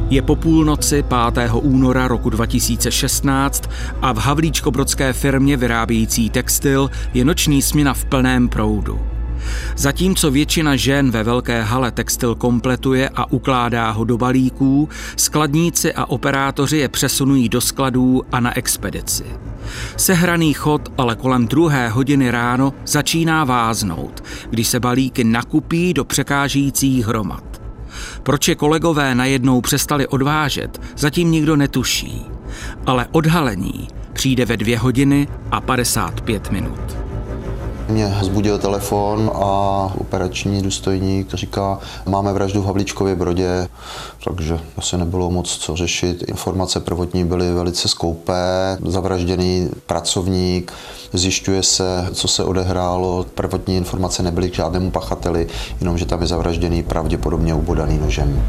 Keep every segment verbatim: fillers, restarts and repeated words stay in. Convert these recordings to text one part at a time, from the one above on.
Je po půlnoci pátého února roku dva tisíce šestnáct a v havlíčkobrodské firmě vyrábějící textil je noční směna v plném proudu. Zatímco většina žen ve velké hale textil kompletuje a ukládá ho do balíků, skladníci a operátoři je přesunují do skladů a na expedici. Sehraný chod ale kolem druhé hodiny ráno začíná váznout, když se balíky nakupí do překážejících hromad. Proč je kolegové najednou přestali odvážet, zatím nikdo netuší. Ale odhalení přijde ve dvě hodiny a padesát pět minut. Mě zbudil telefon a operační důstojník říká, máme vraždu v Havlíčkově Brodě, takže asi nebylo moc co řešit. Informace prvotní byly velice skoupé, zavražděný pracovník, zjišťuje se, co se odehrálo. Prvotní informace nebyly k žádnému pachateli, jenom že tam je zavražděný pravděpodobně ubodaný nožem.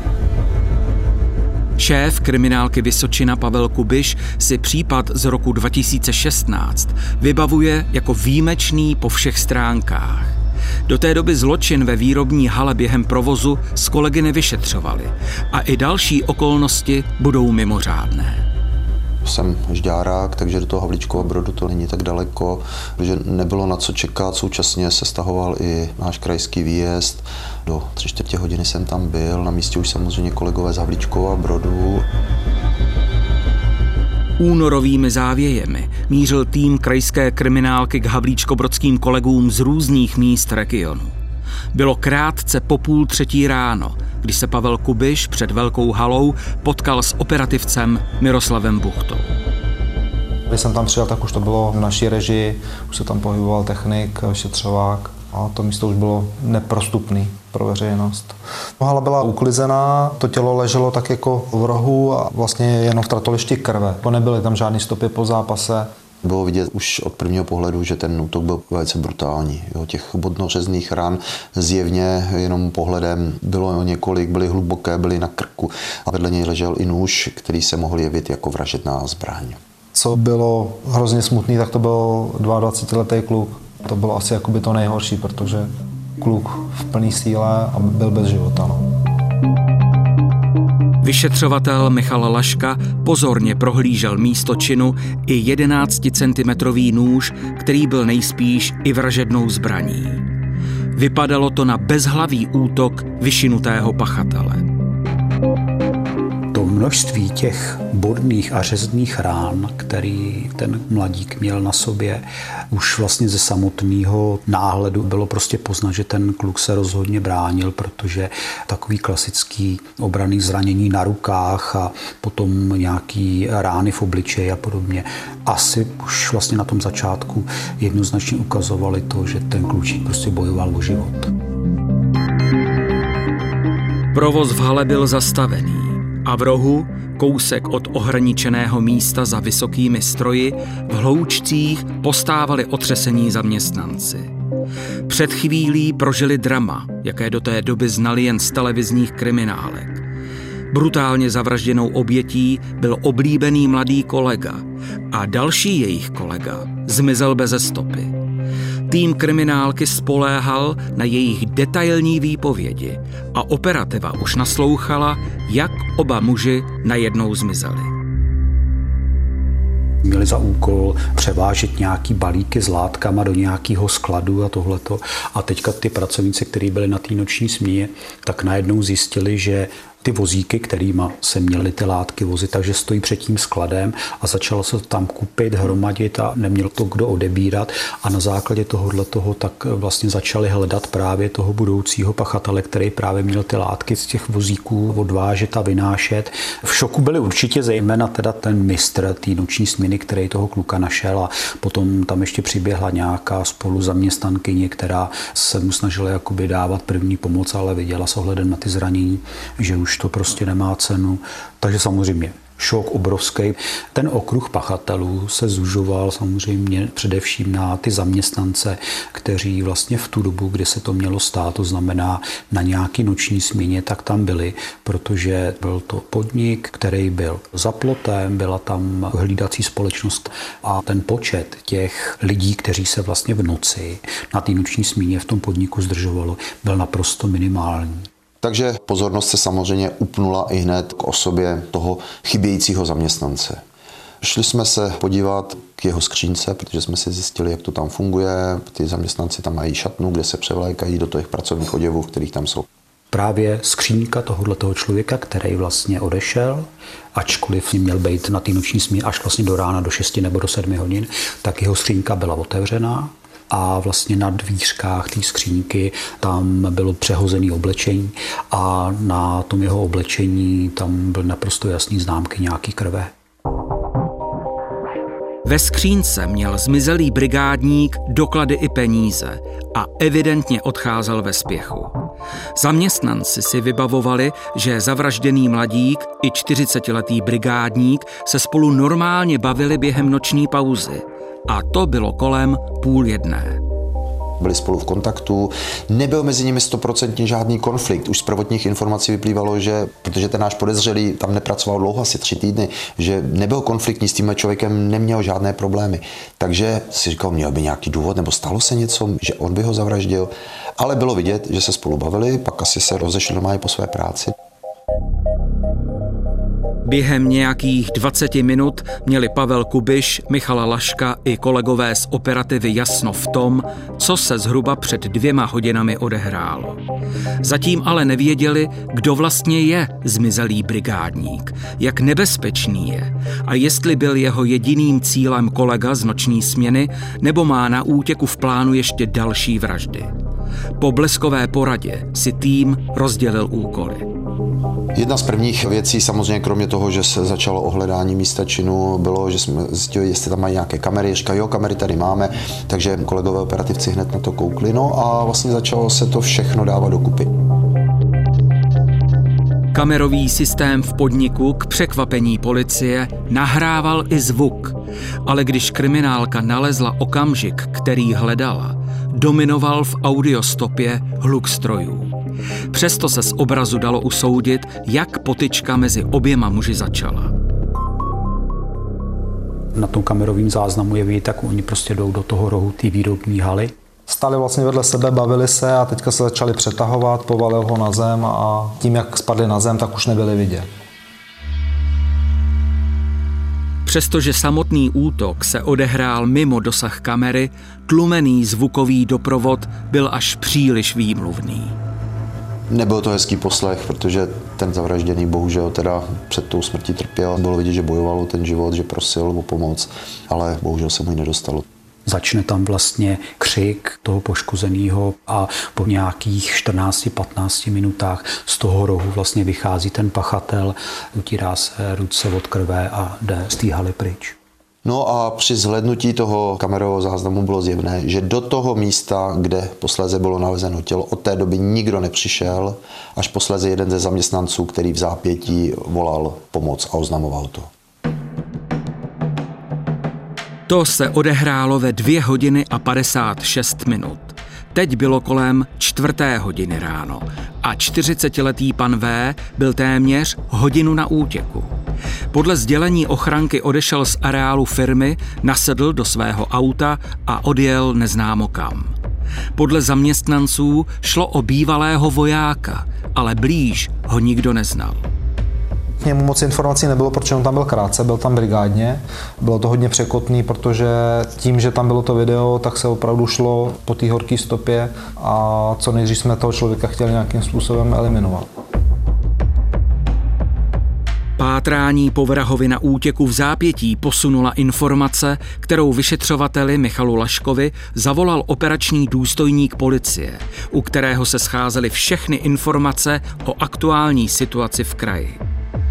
Šéf kriminálky Vysočina Pavel Kubiš si případ z roku dva tisíce šestnáct vybavuje jako výjimečný po všech stránkách. Do té doby zločin ve výrobní hale během provozu s kolegy nevyšetřovali a i další okolnosti budou mimořádné. Jsem žďárák, takže do toho Havlíčkova Brodu to není tak daleko, že nebylo na co čekat. Současně se stahoval i náš krajský výjezd. Do tři čtvrtě hodiny jsem tam byl, na místě už samozřejmě kolegové z Havlíčkova Brodu. Únorovými závějemi mířil tým krajské kriminálky k havlíčkobrodským kolegům z různých míst regionu. Bylo krátce po půl třetí ráno, když se Pavel Kubiš před velkou halou potkal s operativcem Miroslavem Buchtou. Když jsem tam přijel, tak už to bylo v naší režii, už se tam pohyboval technik, vyšetřovák a to místo už bylo neprostupné pro veřejnost. Hala byla uklizená, to tělo leželo tak jako v rohu a vlastně jenom v tratolišti krve. Nebyly tam žádné stopy po zápase. Bylo vidět už od prvního pohledu, že ten útok byl velice brutální. Jo, těch bodnořezných ran zjevně jenom pohledem bylo několik, byly hluboké, byly na krku a vedle něj ležel i nůž, který se mohl jevit jako vražedná zbraň. Co bylo hrozně smutný, tak to byl dvacetiletý kluk. To bylo asi jakoby to nejhorší, protože kluk v plné síle a byl bez života. No. Vyšetřovatel Michal Laška pozorně prohlížel místo činu i jedenácticentimetrový nůž, který byl nejspíš i vražednou zbraní. Vypadalo to na bezhlavý útok vyšinutého pachatele. To množství těch bodných a řezných rán, který ten mladík měl na sobě, už vlastně ze samotného náhledu bylo prostě poznat, že ten kluk se rozhodně bránil, protože takový klasický obranný zranění na rukách a potom nějaký rány v obličeji a podobně asi už vlastně na tom začátku jednoznačně ukazovali to, že ten klučík prostě bojoval o život. Provoz v hale byl zastavený. A v rohu, kousek od ohraničeného místa za vysokými stroji, v hloučcích postávali otřesení zaměstnanci. Před chvílí prožili drama, jaké do té doby znali jen z televizních kriminálek. Brutálně zavražděnou obětí byl oblíbený mladý kolega a další jejich kolega zmizel beze stopy. Tým kriminálky spoléhal na jejich detailní výpovědi a operativa už naslouchala, jak oba muži najednou zmizeli. Měli za úkol převážet nějaký balíky s látkama do nějakého skladu a tohleto. A teďka ty pracovníci, kteří byli na té noční směně, tak najednou zjistili, že ty vozíky, kterýma se měly ty látky vozit, takže stojí před tím skladem a začalo se to tam kupit, hromadit a neměl to kdo odebírat a na základě tohohle toho tak vlastně začali hledat právě toho budoucího pachatele, který právě měl ty látky z těch vozíků odvážet a vynášet. V šoku byli určitě zejména teda ten mistr té noční směny, který toho kluka našel a potom tam ještě přiběhla nějaká spoluzaměstnankyně, která se mu snažila jakoby dávat první pomoc, ale viděla s ohledem na ty zranění, že už to prostě nemá cenu. Takže samozřejmě šok obrovský. Ten okruh pachatelů se zužoval samozřejmě především na ty zaměstnance, kteří vlastně v tu dobu, kdy se to mělo stát, to znamená na nějaký noční směně, tak tam byli, protože byl to podnik, který byl za plotem, byla tam hlídací společnost a ten počet těch lidí, kteří se vlastně v noci na té noční směně v tom podniku zdržovalo, byl naprosto minimální. Takže pozornost se samozřejmě upnula i hned k osobě toho chybějícího zaměstnance. Šli jsme se podívat k jeho skřínce, protože jsme si zjistili, jak to tam funguje. Ty zaměstnanci tam mají šatnu, kde se převlékají do těch pracovních oděvů, v kterých tam jsou. Právě skřínka tohoto člověka, který vlastně odešel, ačkoliv měl být na té noční směně až vlastně do rána, do šesti nebo do sedmi hodin, tak jeho skřínka byla otevřená a vlastně na dvířkách té skřínky tam bylo přehozené oblečení a na tom jeho oblečení tam byly naprosto jasný známky nějaký krve. Ve skřínce měl zmizelý brigádník doklady i peníze a evidentně odcházel ve spěchu. Zaměstnanci si vybavovali, že zavražděný mladík i čtyřicetiletý brigádník se spolu normálně bavili během noční pauzy. A to bylo kolem půl jedné. Byli spolu v kontaktu, nebyl mezi nimi stoprocentně žádný konflikt. Už z prvotních informací vyplývalo, že, protože ten náš podezřelý tam nepracoval dlouho, asi tři týdny, že nebyl konfliktní s tímhle člověkem, neměl žádné problémy. Takže si říkal, měl by nějaký důvod, nebo stalo se něco, že on by ho zavraždil. Ale bylo vidět, že se spolu bavili, pak asi se rozešli normálně po své práci. Během nějakých dvaceti minut měli Pavel Kubiš, Michala Laška i kolegové z operativy jasno v tom, co se zhruba před dvěma hodinami odehrálo. Zatím ale nevěděli, kdo vlastně je zmizelý brigádník, jak nebezpečný je a jestli byl jeho jediným cílem kolega z noční směny nebo má na útěku v plánu ještě další vraždy. Po bleskové poradě si tým rozdělil úkoly. Jedna z prvních věcí, samozřejmě kromě toho, že se začalo ohledání místa činu, bylo, že jsme zjistili, jestli tam mají nějaké kamery. Říkají, jo, kamery tady máme, takže kolegové operativci hned na to koukli. No a vlastně začalo se to všechno dávat dokupy. Kamerový systém v podniku k překvapení policie nahrával i zvuk, ale když kriminálka nalezla okamžik, který hledala, dominoval v audiostopě hluk strojů. Přesto se z obrazu dalo usoudit, jak potyčka mezi oběma muži začala. Na tom kamerovém záznamu je vidět, tak oni prostě jdou do toho rohu té výrobní haly. Stali vlastně vedle sebe, bavili se a teďka se začali přetahovat, povalil ho na zem a tím, jak spadli na zem, tak už nebyli vidět. Přestože samotný útok se odehrál mimo dosah kamery, tlumený zvukový doprovod byl až příliš výmluvný. Nebyl to hezký poslech, protože ten zavražděný bohužel teda před tou smrtí trpěl. Bylo vidět, že bojoval o ten život, že prosil o pomoc, ale bohužel se mu ji nedostalo. Začne tam vlastně křik toho poškozeného a po nějakých čtrnácti patnácti minutách z toho rohu vlastně vychází ten pachatel, utírá se ruce od krve a jde z té haly pryč. No a při zhlédnutí toho kamerového záznamu bylo zjevné, že do toho místa, kde posléze bylo nalezeno tělo, od té doby nikdo nepřišel, až posléze jeden ze zaměstnanců, který v zápětí volal pomoc a oznamoval to. To se odehrálo ve dvě hodiny a padesát šest minut. Teď bylo kolem čtvrté hodiny ráno a čtyřicetiletý pan V. byl téměř hodinu na útěku. Podle sdělení ochranky odešel z areálu firmy, nasedl do svého auta a odjel neznámo kam. Podle zaměstnanců šlo o bývalého vojáka, ale blíž ho nikdo neznal. K němu moc informací nebylo, protože on tam byl krátce, byl tam brigádně. Bylo to hodně překotný, protože tím, že tam bylo to video, tak se opravdu šlo po té horké stopě a co nejdřív jsme toho člověka chtěli nějakým způsobem eliminovat. Pátrání po vrahovi na útěku v zápětí posunula informace, kterou vyšetřovateli Michalu Laškovi zavolal operační důstojník policie, u kterého se scházely všechny informace o aktuální situaci v kraji.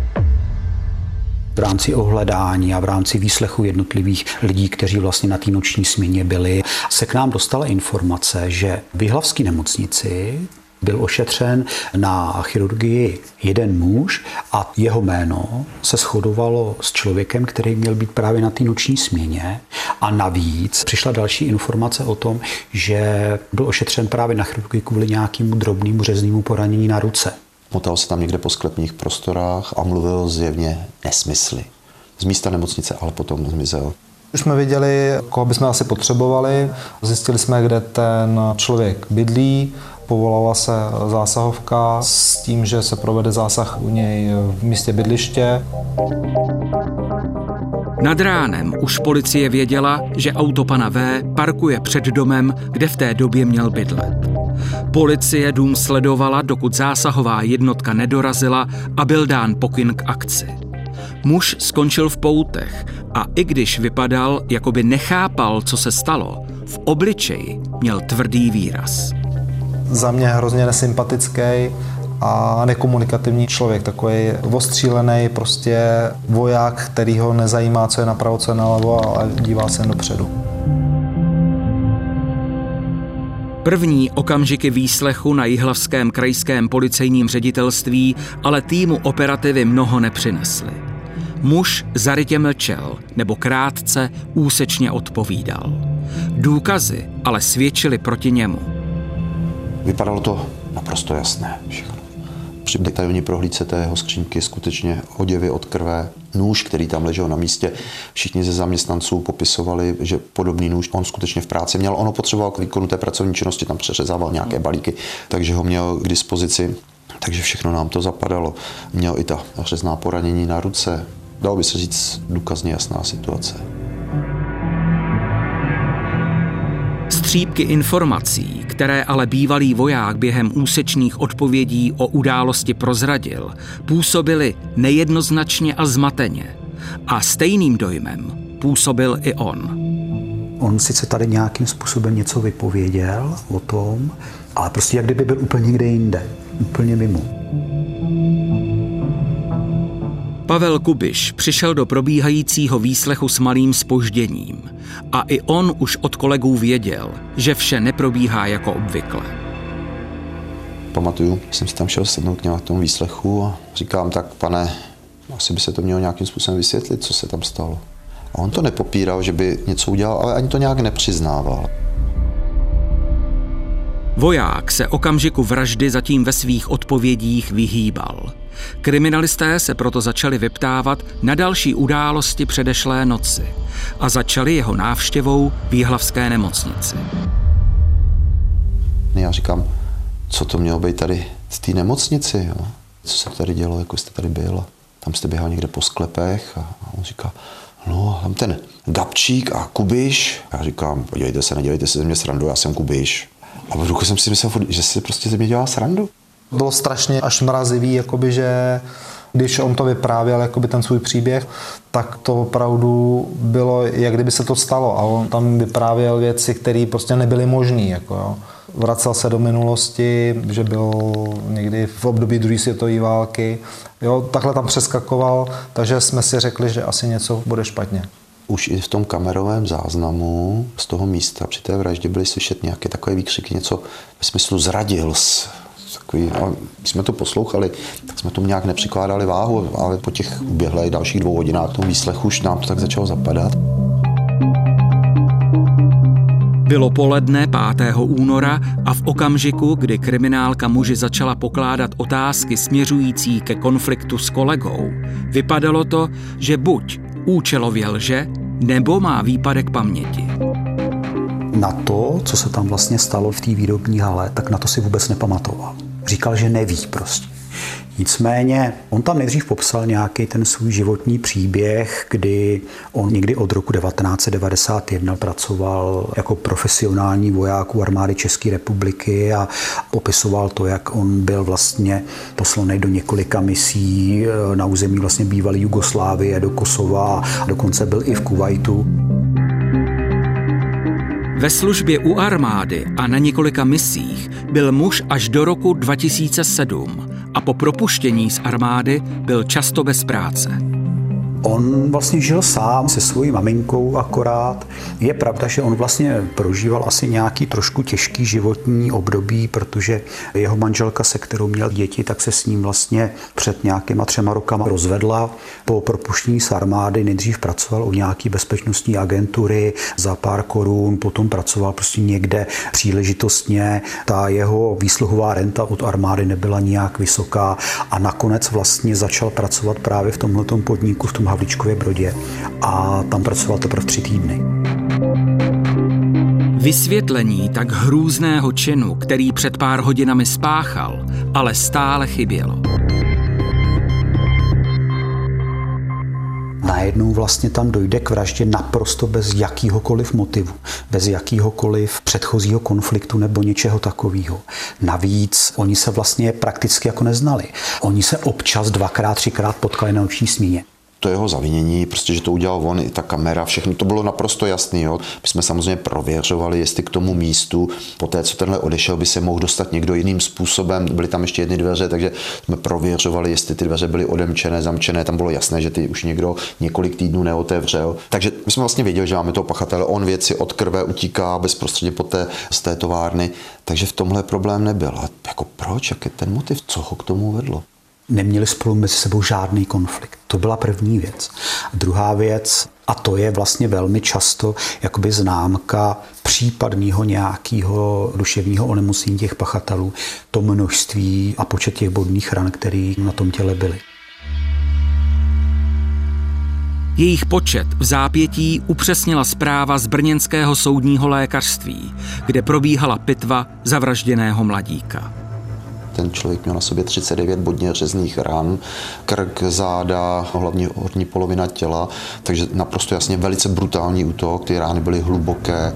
V rámci ohledání a v rámci výslechu jednotlivých lidí, kteří vlastně na té noční směně byli, se k nám dostala informace, že v jihlavské nemocnici byl ošetřen na chirurgii jeden muž a jeho jméno se shodovalo s člověkem, který měl být právě na té noční směně. A navíc přišla další informace o tom, že byl ošetřen právě na chirurgii kvůli nějakému drobnému řeznému poranění na ruce. Motal se tam někde po sklepních prostorách a mluvil zjevně nesmysly. Z místa nemocnice ale potom zmizel. Už jsme viděli, koho bychom asi potřebovali. Zjistili jsme, kde ten člověk bydlí. Povolala se zásahovka s tím, že se provede zásah u něj v místě bydliště. Nad ránem už policie věděla, že auto pana V. parkuje před domem, kde v té době měl bydlet. Policie dům sledovala, dokud zásahová jednotka nedorazila a byl dán pokyn k akci. Muž skončil v poutech a i když vypadal, jako by nechápal, co se stalo, v obličeji měl tvrdý výraz. Za mě hrozně nesympatický a nekomunikativní člověk, takový ostřílený prostě voják, který ho nezajímá, co je napravo, co je nalevo, ale dívá se jen dopředu. První okamžiky výslechu na jihlavském krajském policejním ředitelství ale týmu operativy mnoho nepřinesly. Muž zarytě mlčel nebo krátce úsečně odpovídal. Důkazy ale svědčily proti němu. Vypadalo to naprosto jasné všechno. Při detailní prohlídce té jeho skřínky skutečně oděvy od krve, nůž, který tam ležel na místě. Všichni ze zaměstnanců popisovali, že podobný nůž on skutečně v práci měl. Ono potřeboval k výkonu té pracovní činnosti, tam přeřezával nějaké balíky, takže ho měl k dispozici. Takže všechno nám to zapadalo. Měl i ta řezná poranění na ruce. Dalo by se říct důkazně jasná situace. Střípky informací, které ale bývalý voják během úsečných odpovědí o události prozradil, působily nejednoznačně a zmateně. A stejným dojmem působil i on. On sice tady nějakým způsobem něco vypověděl o tom, ale prostě jak kdyby byl úplně někde jinde, úplně mimo. Pavel Kubiš přišel do probíhajícího výslechu s malým zpožděním a i on už od kolegů věděl, že vše neprobíhá jako obvykle. Pamatuju, jsem si tam šel sednout k nějakému výslechu a říkám, tak pane, asi by se to mělo nějakým způsobem vysvětlit, co se tam stalo. A on to nepopíral, že by něco udělal, ale ani to nějak nepřiznával. Voják se okamžiku vraždy zatím ve svých odpovědích vyhýbal. Kriminalisté se proto začali vyptávat na další události předešlé noci a začali jeho návštěvou v jihlavské nemocnici. Já říkám, co to mělo být tady v té nemocnici? Jo? Co se tady dělo, jako jste tady byl? Tam jste běhal někde po sklepech a on říká, no, tam ten Gabčík a Kubiš. Já říkám, podívejte se, nedělejte si ze mě srandu, já jsem Kubiš. A v duchu jsem si myslel, že si prostě ze mě dělá srandu. Bylo strašně až mrazivý, jakoby, že když on to vyprávěl, jakoby ten svůj příběh, tak to opravdu bylo, jak kdyby se to stalo. A on tam vyprávěl věci, které prostě nebyly možné. Jako, jo. Vracel se do minulosti, že byl někdy v období druhé světové války. Jo, takhle tam přeskakoval, takže jsme si řekli, že asi něco bude špatně. Už i v tom kamerovém záznamu z toho místa při té vraždě byly slyšet nějaké takové výkřiky, něco ve smyslu zradil s. Takový, no, když jsme to poslouchali, tak jsme tomu nějak nepřikládali váhu, ale po těch uběhlých dalších dvou hodinách tomu výslechu už nám to tak začalo zapadat. Bylo poledne pátého února a v okamžiku, kdy kriminálka muži začala pokládat otázky směřující ke konfliktu s kolegou, vypadalo to, že buď účelově lže, nebo má výpadek paměti. Na to, co se tam vlastně stalo v té výrobní hale, tak na to si vůbec nepamatoval. Říkal, že neví prostě. Nicméně on tam nejdřív popsal nějaký ten svůj životní příběh, kdy on někdy od roku devatenáct set devadesát jedna pracoval jako profesionální voják u armády České republiky a popisoval to, jak on byl vlastně poslaný do několika misí na území vlastně bývalé Jugoslávie, do Kosova a dokonce byl i v Kuvajtu. Ve službě u armády a na několika misích byl muž až do roku dva tisíce sedm a po propuštění z armády byl často bez práce. On vlastně žil sám se svojí maminkou akorát. Je pravda, že on vlastně prožíval asi nějaký trošku těžký životní období, protože jeho manželka, se kterou měl děti, tak se s ním vlastně před nějakýma třema rokama rozvedla. Po propuštění z armády nejdřív pracoval u nějaký bezpečnostní agentury za pár korun, potom pracoval prostě někde příležitostně. Ta jeho výsluhová renta od armády nebyla nijak vysoká a nakonec vlastně začal pracovat právě v tomhletom podniku, v tom Havlíčkově Brodě a tam pracoval teprve tři týdny. Vysvětlení tak hrůzného činu, který před pár hodinami spáchal, ale stále chybělo. Najednou vlastně tam dojde k vraždě naprosto bez jakýhokoliv motivu, bez jakýhokoliv předchozího konfliktu nebo něčeho takového. Navíc oni se vlastně prakticky jako neznali. Oni se občas dvakrát, třikrát potkali na noční směně. To jeho zavinění, prostě, že to udělal on, i ta kamera, všechno, to bylo naprosto jasný. Jo. My jsme samozřejmě prověřovali, jestli k tomu místu, po té, co tenhle odešel, by se mohl dostat někdo jiným způsobem. Byly tam ještě jedny dveře, takže jsme prověřovali, jestli ty dveře byly odemčené, zamčené. Tam bylo jasné, že ty už někdo několik týdnů neotevřel. Takže my jsme vlastně věděli, že máme toho pachatele. On věci od krve utíká bezprostředně po té, z té továrny, takže v tomhle problém nebyl. A jako proč? Jak je ten motiv? Co ho k tomu vedlo? Neměli spolu mezi sebou žádný konflikt. To byla první věc. A druhá věc, a to je vlastně velmi často jakoby známka případného nějakého duševního onemocnění těch pachatelů, to množství a počet těch bodných ran, které na tom těle byly. Jejich počet v zápětí upřesnila zpráva z brněnského soudního lékařství, kde probíhala pitva zavražděného mladíka. Ten člověk měl na sobě třicet devět bodně řezných ran, krk, záda, hlavně horní polovina těla, takže naprosto jasně velice brutální útok, ty rány byly hluboké.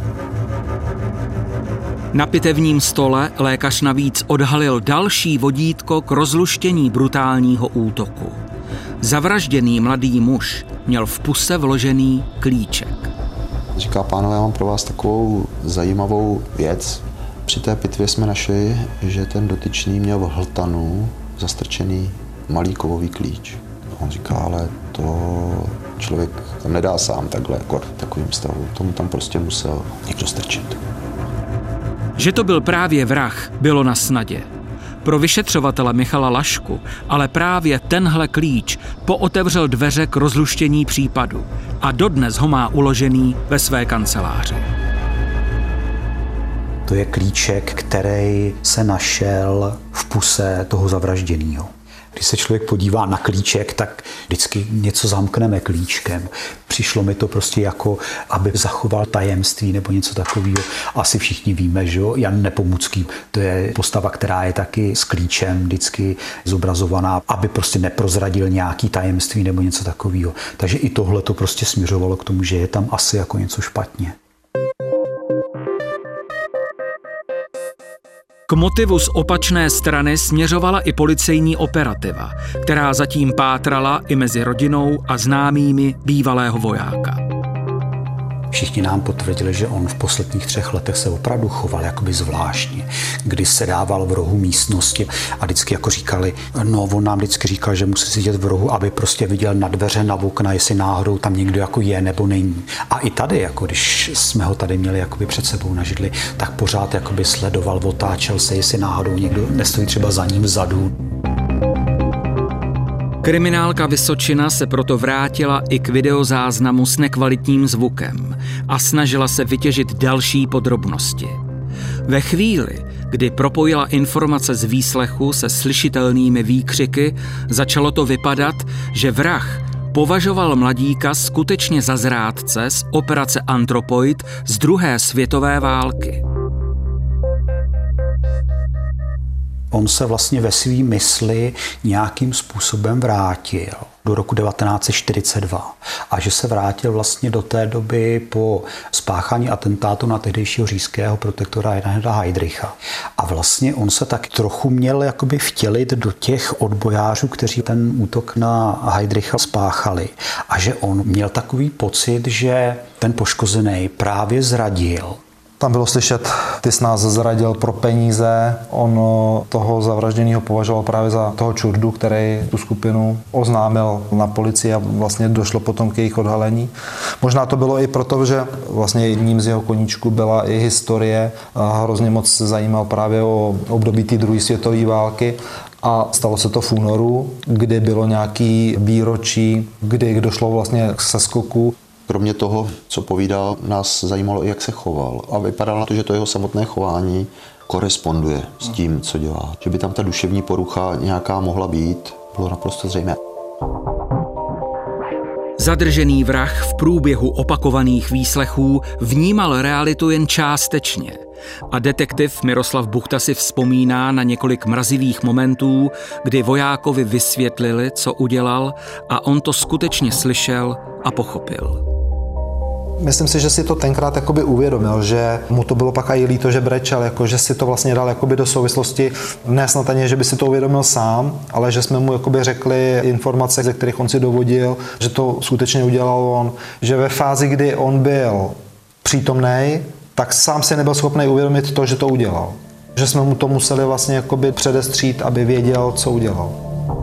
Na pitevním stole lékař navíc odhalil další vodítko k rozluštění brutálního útoku. Zavražděný mladý muž měl v puse vložený klíček. Říká: pánové, já mám pro vás takovou zajímavou věc. Při té pitvě jsme našli, že ten dotyčný měl v hltanu zastrčený malý kovový klíč. On říká: ale to člověk tam nedá sám takhle, jako v takovým stavu. Tomu tam prostě musel někdo strčit. Že to byl právě vrah, bylo na snadě. Pro vyšetřovatele Michala Lašku ale právě tenhle klíč pootevřel dveře k rozluštění případu a dodnes ho má uložený ve své kanceláři. To je klíček, který se našel v puse toho zavražděného. Když se člověk podívá na klíček, tak vždycky něco zamkneme klíčkem. Přišlo mi to prostě jako, aby zachoval tajemství nebo něco takového. Asi všichni víme, že jo, Jan Nepomucký, to je postava, která je taky s klíčem vždycky zobrazovaná, aby prostě neprozradil nějaký tajemství nebo něco takového. Takže i tohle to prostě směřovalo k tomu, že je tam asi jako něco špatně. K motivu z opačné strany směřovala i policejní operativa, která zatím pátrala i mezi rodinou a známými bývalého vojáka. Všichni nám potvrdili, že on v posledních třech letech se opravdu choval jakoby zvláštně, kdy se dával v rohu místnosti a vždycky jako říkali, no on nám vždycky říkal, že musí sedět v rohu, aby prostě viděl na dveře, na okna, jestli náhodou tam někdo jako je nebo není. A i tady, jako když jsme ho tady měli jakoby před sebou na židli, tak pořád jakoby sledoval, otáčel se, jestli náhodou někdo nestojí třeba za ním vzadu. Kriminálka Vysočina se proto vrátila i k videozáznamu s nekvalitním zvukem a snažila se vytěžit další podrobnosti. Ve chvíli, kdy propojila informace z výslechu se slyšitelnými výkřiky, začalo to vypadat, že vrah považoval mladíka skutečně za zrádce z operace Anthropoid z druhé světové války. On se vlastně ve své mysli nějakým způsobem vrátil do roku devatenáct set čtyřicet dva a že se vrátil vlastně do té doby po spáchání atentátu na tehdejšího říšského protektora Reinharda Heydricha. A vlastně on se tak trochu měl jakoby vtělit do těch odbojářů, kteří ten útok na Heydricha spáchali. A že on měl takový pocit, že ten poškozený právě zradil. Tam bylo slyšet, ty jsi nás zradil pro peníze. On toho zavražděného považoval právě za toho čurdu, který tu skupinu oznámil na policii a vlastně došlo potom k jejich odhalení. Možná to bylo i proto, že vlastně jedním z jeho koníčků byla i historie a hrozně moc se zajímal právě o období té druhé světové války. A stalo se to v únoru, kdy bylo nějaký výročí, kdy došlo vlastně k seskoku. Kromě toho, co povídal, nás zajímalo i, jak se choval. A vypadalo na to, že to jeho samotné chování koresponduje s tím, co dělá. Že by tam ta duševní porucha nějaká mohla být, bylo naprosto zřejmé. Zadržený vrah v průběhu opakovaných výslechů vnímal realitu jen částečně a detektiv Miroslav Buchta si vzpomíná na několik mrazivých momentů, kdy vojákovi vysvětlili, co udělal a on to skutečně slyšel a pochopil. Myslím si, že si to tenkrát jakoby uvědomil, že mu to bylo pak i líto, že brečel, jako, že si to vlastně dal jakoby do souvislosti, ne snad ani, že by si to uvědomil sám, ale že jsme mu jakoby řekli informace, ze kterých on si dovodil, že to skutečně udělal on, že ve fázi, kdy on byl přítomnej, tak sám si nebyl schopný uvědomit to, že to udělal. Že jsme mu to museli vlastně jakoby předestřít, aby věděl, co udělal.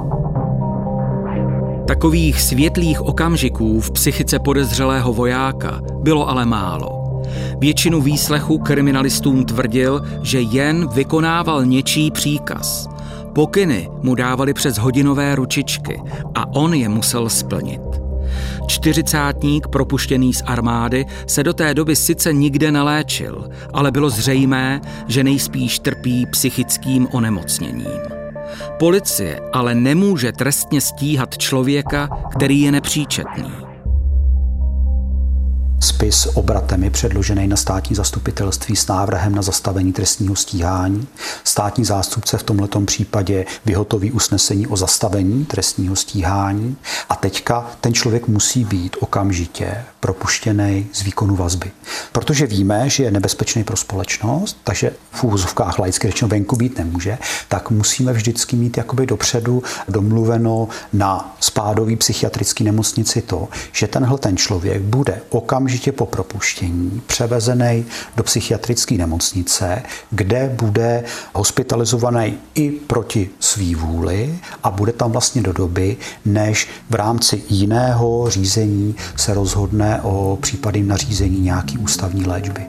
Takových světlých okamžiků v psychice podezřelého vojáka bylo ale málo. Většinu výslechu kriminalistům tvrdil, že jen vykonával něčí příkaz. Pokyny mu dávali přes hodinové ručičky a on je musel splnit. Čtyřicátník propuštěný z armády se do té doby sice nikde neléčil, ale bylo zřejmé, že nejspíš trpí psychickým onemocněním. Policie ale nemůže trestně stíhat člověka, který je nepříčetný. Spis obratem je předložený na státní zastupitelství s návrhem na zastavení trestního stíhání. Státní zástupce v tomhletom případě vyhotoví usnesení o zastavení trestního stíhání a teďka ten člověk musí být okamžitě propuštěný z výkonu vazby. Protože víme, že je nebezpečný pro společnost, takže v úvozovkách laicky řečeno venku být nemůže, tak musíme vždycky mít jakoby dopředu domluveno na spádový psychiatrický nemocnici to, že tenhle ten člověk bude okamžitě po propuštění převezený do psychiatrické nemocnice, kde bude hospitalizovaný i proti svý vůli a bude tam vlastně do doby, než v rámci jiného řízení se rozhodne o případném nařízení nějaký ústavní léčby.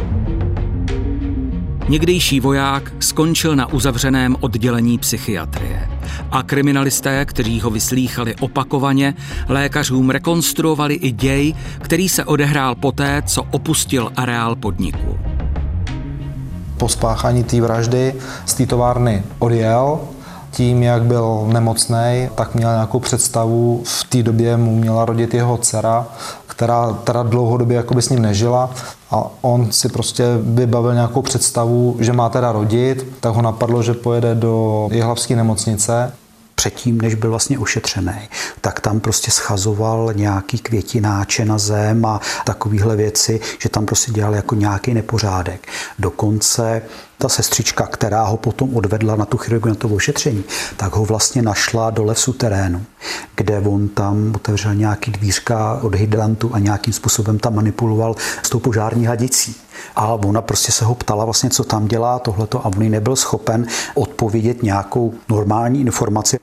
Někdejší voják skončil na uzavřeném oddělení psychiatrie a kriminalisté, kteří ho vyslýchali opakovaně, lékařům rekonstruovali i děj, který se odehrál poté, co opustil areál podniku. Po spáchání té vraždy z té továrny odjel. Tím, jak byl nemocnej, tak měl nějakou představu, v té době mu měla rodit jeho dcera, která teda dlouhodobě jakoby s ním nežila a on si prostě vybavil nějakou představu, že má teda rodit, tak ho napadlo, že pojede do jihlavské nemocnice. Předtím, než byl vlastně ošetřený, tak tam prostě schazoval nějaký květináče na zem a takovéhle věci, že tam prostě dělal jako nějaký nepořádek. Dokonce ta sestřička, která ho potom odvedla na tu chirurgii, na to ošetření, tak ho vlastně našla dole v suterénu, kde on tam otevřel nějaký dvířka od hydrantu a nějakým způsobem tam manipuloval s tou požární hadicí. A ona prostě se ho ptala vlastně, co tam dělá tohleto a on nebyl schopen odpovědět nějakou normální informaci.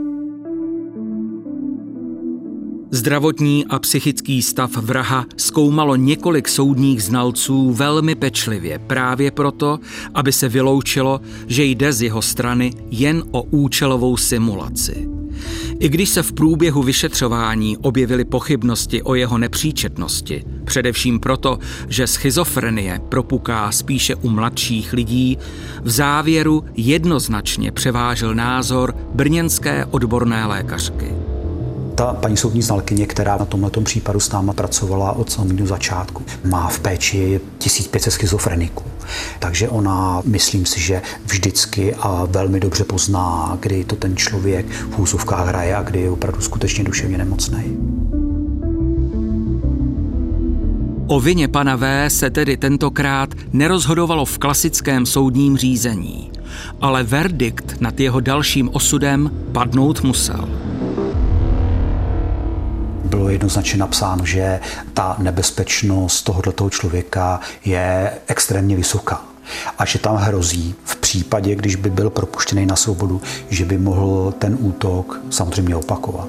Zdravotní a psychický stav vraha zkoumalo několik soudních znalců velmi pečlivě právě proto, aby se vyloučilo, že jde z jeho strany jen o účelovou simulaci. I když se v průběhu vyšetřování objevily pochybnosti o jeho nepříčetnosti, především proto, že schizofrenie propuká spíše u mladších lidí, v závěru jednoznačně převážil názor brněnské odborné lékařky. Ta paní soudní znalkyně, která na tomhletom případu s náma pracovala od samého začátku, má v péči tisíc pět set schizofreniků. Takže ona, myslím si, že vždycky a velmi dobře pozná, kdy to ten člověk v úzovkách hraje a kdy je opravdu skutečně duševně nemocný. O vině pana V. se tedy tentokrát nerozhodovalo v klasickém soudním řízení, ale verdikt nad jeho dalším osudem padnout musel. Bylo jednoznačně napsáno, že ta nebezpečnost tohoto člověka je extrémně vysoká a že tam hrozí v případě, když by byl propuštěný na svobodu, že by mohl ten útok samozřejmě opakovat.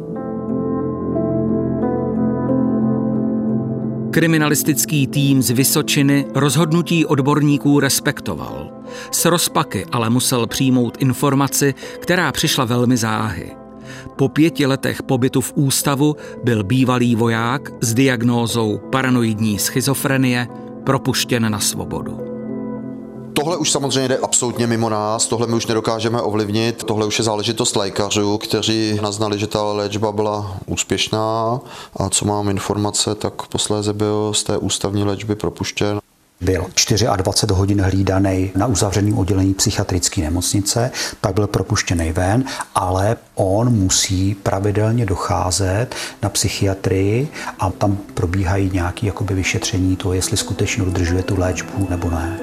Kriminalistický tým z Vysočiny rozhodnutí odborníků respektoval. S rozpaky ale musel přijmout informaci, která přišla velmi záhy. Po pěti letech pobytu v ústavu byl bývalý voják s diagnózou paranoidní schizofrenie propuštěn na svobodu. Tohle už samozřejmě jde absolutně mimo nás, tohle my už nedokážeme ovlivnit, tohle už je záležitost lékařů, kteří naznali, že ta léčba byla úspěšná a co mám informace, tak posléze byl z té ústavní léčby propuštěn. Byl dvacet čtyři hodin hlídaný na uzavřeném oddělení psychiatrické nemocnice, pak byl propuštěný ven, ale on musí pravidelně docházet na psychiatrii a tam probíhají nějaké jakoby vyšetření toho, jestli skutečně dodržuje tu léčbu nebo ne.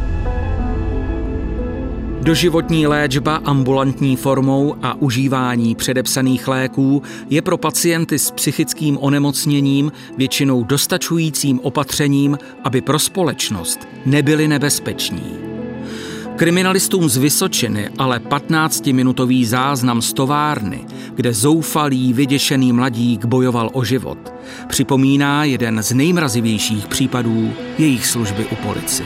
Doživotní léčba ambulantní formou a užívání předepsaných léků je pro pacienty s psychickým onemocněním většinou dostačujícím opatřením, aby pro společnost nebyli nebezpeční. Kriminalistům z Vysočiny ale patnáctiminutový záznam z továrny, kde zoufalý, vyděšený mladík bojoval o život, připomíná jeden z nejmrazivějších případů jejich služby u policie.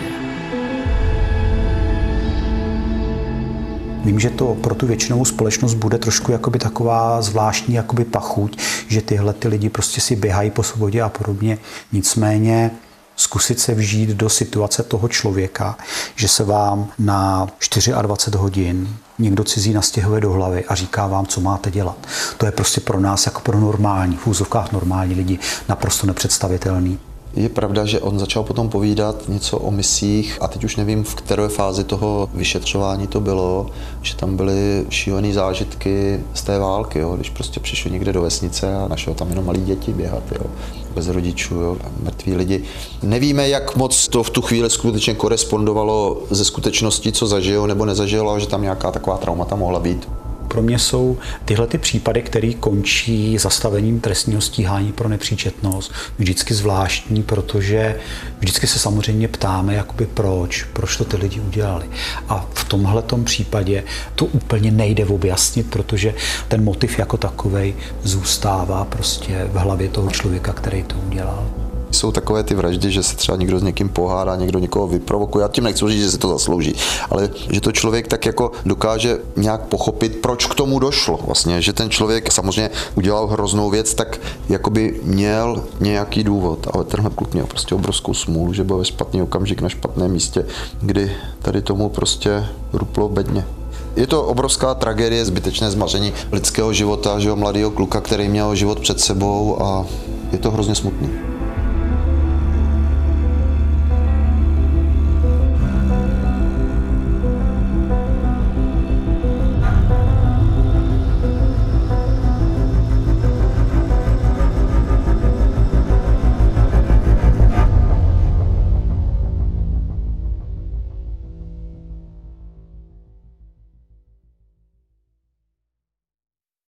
Vím, že to pro tu většinovou společnost bude trošku jakoby taková zvláštní jakoby pachuť, že tyhle ty lidi prostě si běhají po svobodě a podobně. Nicméně zkusit se vžít do situace toho člověka, že se vám na dvacet čtyři hodin někdo cizí nastěhuje do hlavy a říká vám, co máte dělat. To je prostě pro nás jako pro normální, v úzovkách normální lidi naprosto nepředstavitelný. Je pravda, že on začal potom povídat něco o misích a teď už nevím, v které fázi toho vyšetřování to bylo, že tam byly šílené zážitky z té války, jo, když prostě přišel někde do vesnice a našel tam jenom malí děti běhat, jo, bez rodičů, jo, mrtví lidi. Nevíme, jak moc to v tu chvíli skutečně korespondovalo ze skutečností, co zažil nebo nezažil, ale že tam nějaká taková traumata mohla být. Pro mě jsou tyhle ty případy, které končí zastavením trestního stíhání pro nepříčetnost, vždycky zvláštní, protože vždycky se samozřejmě ptáme, jakoby proč, proč to ty lidi udělali. A v tomhletom případě to úplně nejde objasnit, protože ten motiv jako takovej zůstává prostě v hlavě toho člověka, který to udělal. Jsou takové ty vraždy, že se třeba někdo s někým pohádá, někdo někoho vyprovokuje. Já tím nechci říct, že se to zaslouží, ale že to člověk tak jako dokáže nějak pochopit, proč k tomu došlo. Vlastně, že ten člověk samozřejmě udělal hroznou věc, tak jakoby měl nějaký důvod. Ale tenhle kluk měl prostě obrovskou smůlu, že byl ve špatný okamžik na špatném místě, kdy tady tomu prostě ruplo bedně. Je to obrovská tragédie, zbytečné zmaření lidského života, že jo, mladého kluka, který měl život před sebou a je to hrozně smutný.